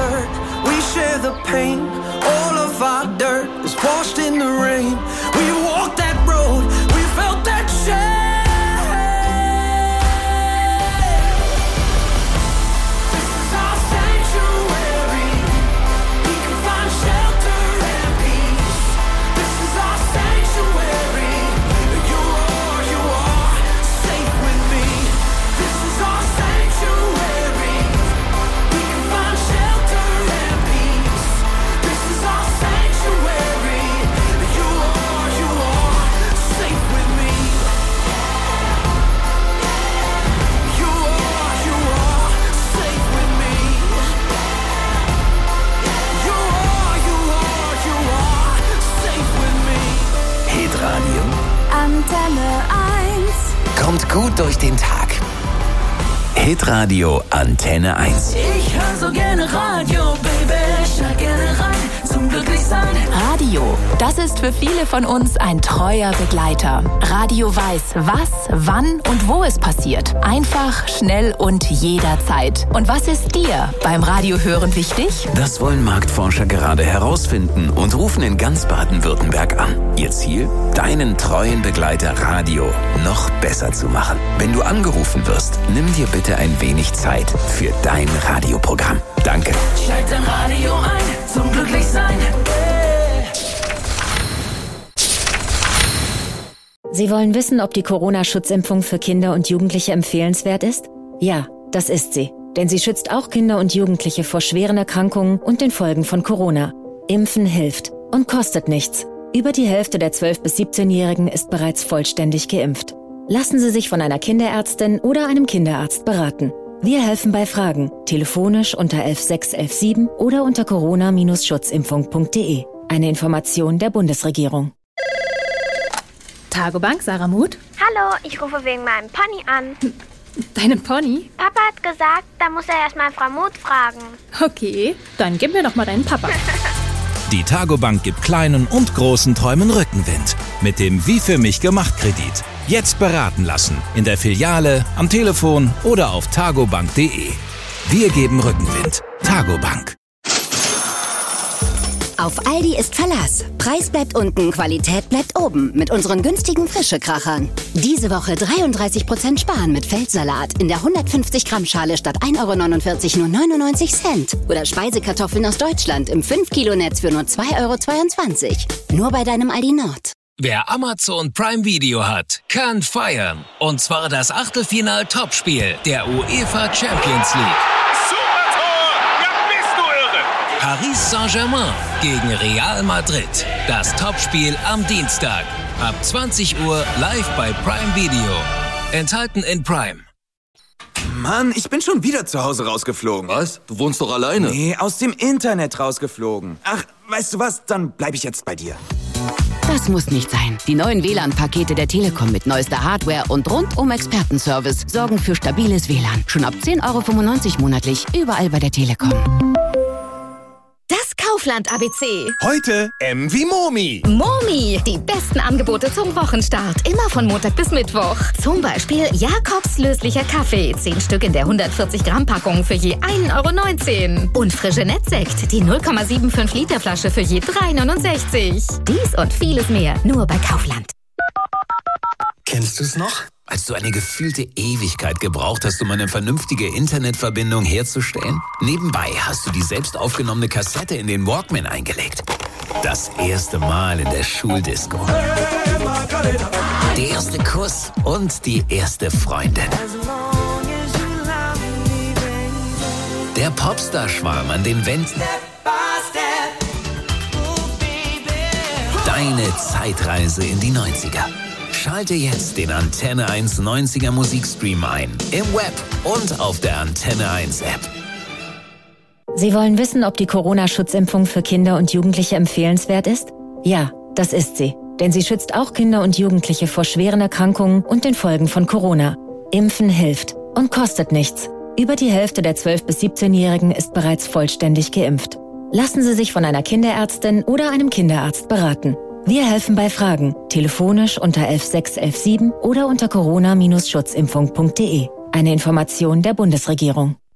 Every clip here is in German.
hurt, we share the pain. All of our dirt is washed in the rain. We walked that road, we felt that shame. Antenne 1. Kommt gut durch den Tag. Hitradio Antenne 1. Ich höre so gerne Radio, Baby. Ich schau gerne rein zum Glücklichsein. Radio, das ist für viele von uns ein treuer Begleiter. Radio weiß, was, wann und wo es passiert. Einfach, schnell und jederzeit. Und was ist dir beim Radiohören wichtig? Das wollen Marktforscher gerade herausfinden und rufen in ganz Baden-Württemberg an. Ihr Ziel? Deinen treuen Begleiter Radio noch besser zu machen. Wenn du angerufen wirst, nimm dir bitte ein wenig Zeit für dein Radioprogramm. Danke. Schalt dein Radio ein zum Glücklichsein. Sie wollen wissen, ob die Corona-Schutzimpfung für Kinder und Jugendliche empfehlenswert ist? Ja, das ist sie. Denn sie schützt auch Kinder und Jugendliche vor schweren Erkrankungen und den Folgen von Corona. Impfen hilft und kostet nichts. Über die Hälfte der 12- bis 17-Jährigen ist bereits vollständig geimpft. Lassen Sie sich von einer Kinderärztin oder einem Kinderarzt beraten. Wir helfen bei Fragen, telefonisch unter 116 117 oder unter corona-schutzimpfung.de. Eine Information der Bundesregierung. Targobank, Sarah Muth? Hallo, ich rufe wegen meinem Pony an. Deinem Pony? Papa hat gesagt, da muss er erstmal Frau Muth fragen. Okay, dann gib mir doch mal deinen Papa. Die Targobank gibt kleinen und großen Träumen Rückenwind. Mit dem Wie für mich gemacht Kredit. Jetzt beraten lassen. In der Filiale, am Telefon oder auf targobank.de. Wir geben Rückenwind. Targobank. Auf Aldi ist Verlass. Preis bleibt unten, Qualität bleibt oben mit unseren günstigen Frische-Krachern. Diese Woche 33% sparen mit Feldsalat in der 150-Gramm-Schale statt 1,49 € nur 99 Cent. Oder Speisekartoffeln aus Deutschland im 5-Kilo-Netz für nur 2,22 €. Nur bei deinem Aldi Nord. Wer Amazon Prime Video hat, kann feiern. Und zwar das Achtelfinal-Topspiel der UEFA Champions League. Paris Saint-Germain gegen Real Madrid. Das Topspiel am Dienstag. Ab 20 Uhr live bei Prime Video. Enthalten in Prime. Mann, ich bin schon wieder zu Hause rausgeflogen. Was? Du wohnst doch alleine. Nee, aus dem Internet rausgeflogen. Ach, weißt du was? Dann bleib ich jetzt bei dir. Das muss nicht sein. Die neuen WLAN-Pakete der Telekom mit neuester Hardware und rundum Expertenservice sorgen für stabiles WLAN. Schon ab 10,95 € monatlich, überall bei der Telekom. Das Kaufland ABC. Heute M wie Momi. Momi, die besten Angebote zum Wochenstart. Immer von Montag bis Mittwoch. Zum Beispiel Jakobs löslicher Kaffee. 10 Stück in der 140-Gramm-Packung für je 1,19 €. Und frische Nettsekt. Die 0,75 Liter Flasche für je 3,69 €. Dies und vieles mehr. Nur bei Kaufland. Kennst du es noch? Als du eine gefühlte Ewigkeit gebraucht hast, um eine vernünftige Internetverbindung herzustellen? Nebenbei hast du die selbst aufgenommene Kassette in den Walkman eingelegt. Das erste Mal in der Schuldisco. Der erste Kuss und die erste Freundin. Der Popstar-Schwarm an den Wänden. Deine Zeitreise in die 90er. Schalte jetzt den Antenne 1 90er Musikstream ein. Im Web und auf der Antenne 1 App. Sie wollen wissen, ob die Corona-Schutzimpfung für Kinder und Jugendliche empfehlenswert ist? Ja, das ist sie. Denn sie schützt auch Kinder und Jugendliche vor schweren Erkrankungen und den Folgen von Corona. Impfen hilft und kostet nichts. Über die Hälfte der 12- bis 17-Jährigen ist bereits vollständig geimpft. Lassen Sie sich von einer Kinderärztin oder einem Kinderarzt beraten. Wir helfen bei Fragen, telefonisch unter 116 117 oder unter corona-schutzimpfung.de. Eine Information der Bundesregierung.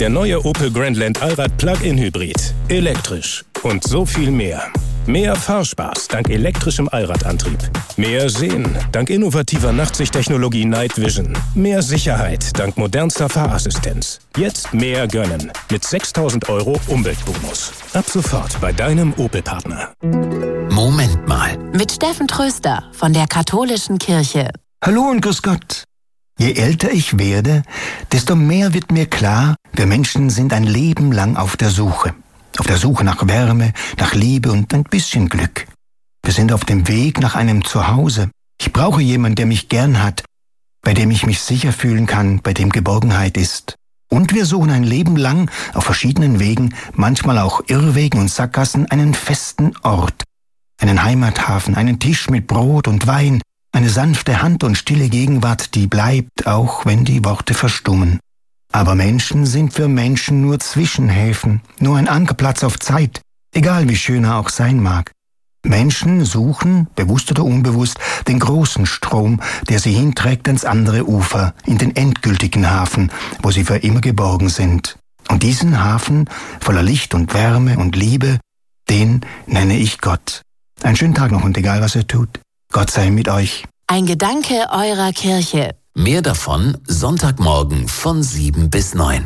Der neue Opel Grandland Allrad Plug-in Hybrid. Elektrisch. Und so viel mehr. Mehr Fahrspaß dank elektrischem Allradantrieb. Mehr Sehen dank innovativer Nachtsichttechnologie Night Vision. Mehr Sicherheit dank modernster Fahrassistenz. Jetzt mehr gönnen mit 6.000 € Umweltbonus. Ab sofort bei deinem Opel-Partner. Moment mal. Mit Steffen Tröster von der Katholischen Kirche. Hallo und grüß Gott. Je älter ich werde, desto mehr wird mir klar, wir Menschen sind ein Leben lang auf der Suche. Auf der Suche nach Wärme, nach Liebe und ein bisschen Glück. Wir sind auf dem Weg nach einem Zuhause. Ich brauche jemanden, der mich gern hat, bei dem ich mich sicher fühlen kann, bei dem Geborgenheit ist. Und wir suchen ein Leben lang auf verschiedenen Wegen, manchmal auch Irrwegen und Sackgassen, einen festen Ort. Einen Heimathafen, einen Tisch mit Brot und Wein, eine sanfte Hand und stille Gegenwart, die bleibt, auch wenn die Worte verstummen. Aber Menschen sind für Menschen nur Zwischenhäfen, nur ein Ankerplatz auf Zeit, egal wie schön er auch sein mag. Menschen suchen, bewusst oder unbewusst, den großen Strom, der sie hinträgt ans andere Ufer, in den endgültigen Hafen, wo sie für immer geborgen sind. Und diesen Hafen, voller Licht und Wärme und Liebe, den nenne ich Gott. Einen schönen Tag noch und egal was ihr tut, Gott sei mit euch. Ein Gedanke eurer Kirche. Mehr davon Sonntagmorgen von 7 bis 9.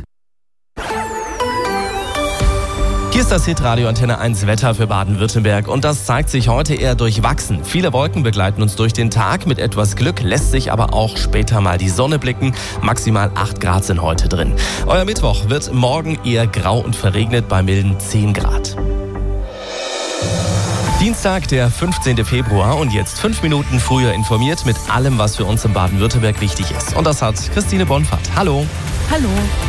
Hier ist das Hitradio Antenne 1 Wetter für Baden-Württemberg und das zeigt sich heute eher durchwachsen. Viele Wolken begleiten uns durch den Tag, mit etwas Glück lässt sich aber auch später mal die Sonne blicken. Maximal 8 Grad sind heute drin. Euer Mittwoch wird morgen eher grau und verregnet bei milden 10 Grad. Dienstag, der 15. Februar und jetzt 5 Minuten früher informiert mit allem, was für uns in Baden-Württemberg wichtig ist. Und das hat Christine Bonfahrt. Hallo. Hallo.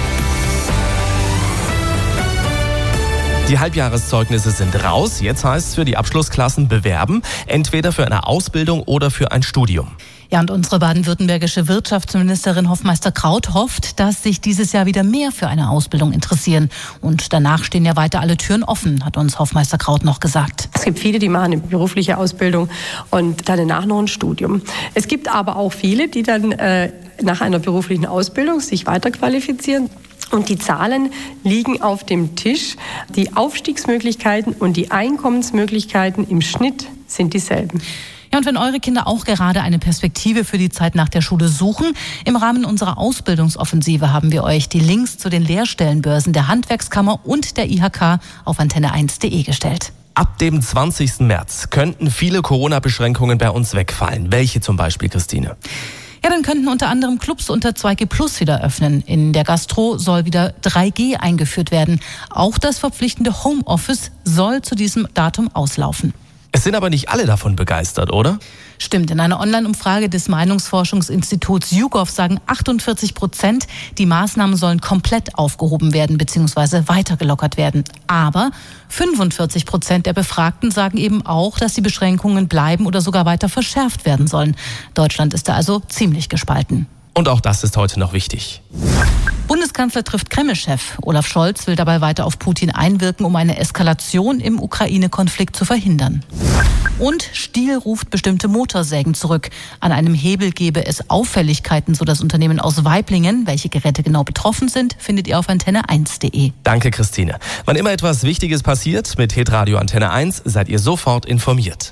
Die Halbjahreszeugnisse sind raus. Jetzt heißt es für die Abschlussklassen bewerben, entweder für eine Ausbildung oder für ein Studium. Ja, und unsere baden-württembergische Wirtschaftsministerin Hofmeister Kraut hofft, dass sich dieses Jahr wieder mehr für eine Ausbildung interessieren. Und danach stehen ja weiter alle Türen offen, hat uns Hofmeister Kraut noch gesagt. Es gibt viele, die machen eine berufliche Ausbildung und dann danach noch ein Studium. Es gibt aber auch viele, die dann nach einer beruflichen Ausbildung sich weiterqualifizieren. Und die Zahlen liegen auf dem Tisch. Die Aufstiegsmöglichkeiten und die Einkommensmöglichkeiten im Schnitt sind dieselben. Ja, und wenn eure Kinder auch gerade eine Perspektive für die Zeit nach der Schule suchen, im Rahmen unserer Ausbildungsoffensive haben wir euch die Links zu den Lehrstellenbörsen der Handwerkskammer und der IHK auf antenne1.de gestellt. Ab dem 20. März könnten viele Corona-Beschränkungen bei uns wegfallen. Welche zum Beispiel, Christine? Ja, dann könnten unter anderem Clubs unter 2G+ wieder öffnen. In der Gastro soll wieder 3G eingeführt werden. Auch das verpflichtende Homeoffice soll zu diesem Datum auslaufen. Es sind aber nicht alle davon begeistert, oder? Stimmt. In einer Online-Umfrage des Meinungsforschungsinstituts YouGov sagen 48%, die Maßnahmen sollen komplett aufgehoben werden bzw. weiter gelockert werden. Aber 45% der Befragten sagen eben auch, dass die Beschränkungen bleiben oder sogar weiter verschärft werden sollen. Deutschland ist da also ziemlich gespalten. Und auch das ist heute noch wichtig. Bundeskanzler trifft Kreml-Chef. Olaf Scholz will dabei weiter auf Putin einwirken, um eine Eskalation im Ukraine-Konflikt zu verhindern. Und Stihl ruft bestimmte Motorsägen zurück. An einem Hebel gebe es Auffälligkeiten, so das Unternehmen aus Waiblingen. Welche Geräte genau betroffen sind, findet ihr auf antenne1.de. Danke, Christine. Wann immer etwas Wichtiges passiert, mit Hitradio Antenne 1 seid ihr sofort informiert.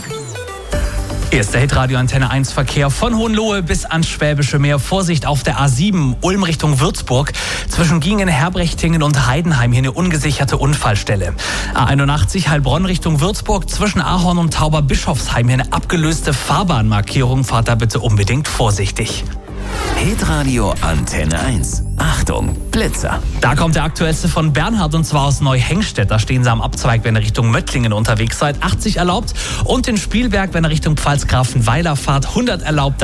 Hier ist der Hitradio Antenne 1 Verkehr von Hohenlohe bis ans Schwäbische Meer. Vorsicht auf der A7 Ulm Richtung Würzburg. Zwischen Giengen, Herbrechtingen und Heidenheim hier eine ungesicherte Unfallstelle. A81 Heilbronn Richtung Würzburg. Zwischen Ahorn und Tauberbischofsheim hier eine abgelöste Fahrbahnmarkierung. Fahrt da bitte unbedingt vorsichtig. Hitradio Antenne 1. Achtung, Blitzer. Da kommt der aktuellste von Bernhard und zwar aus Neuhengstedt. Da stehen sie am Abzweig, wenn ihr Richtung Möttlingen unterwegs seid. 80 erlaubt und in Spielberg, wenn ihr Richtung Pfalzgrafenweiler fahrt, 100 erlaubt.